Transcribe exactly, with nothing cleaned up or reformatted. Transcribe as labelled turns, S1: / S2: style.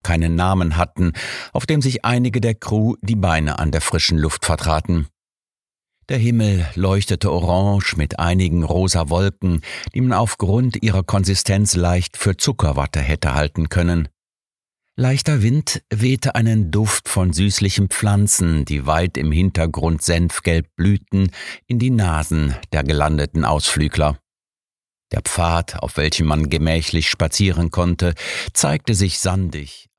S1: keinen Namen hatten, auf dem sich einige der Crew die Beine an der frischen Luft vertraten. Der Himmel leuchtete orange mit einigen rosa Wolken, die man aufgrund ihrer Konsistenz leicht für Zuckerwatte hätte halten können. Leichter Wind wehte einen Duft von süßlichen Pflanzen, die weit im Hintergrund senfgelb blühten, in die Nasen der gelandeten Ausflügler. Der Pfad, auf welchem man gemächlich spazieren konnte, zeigte sich sandig,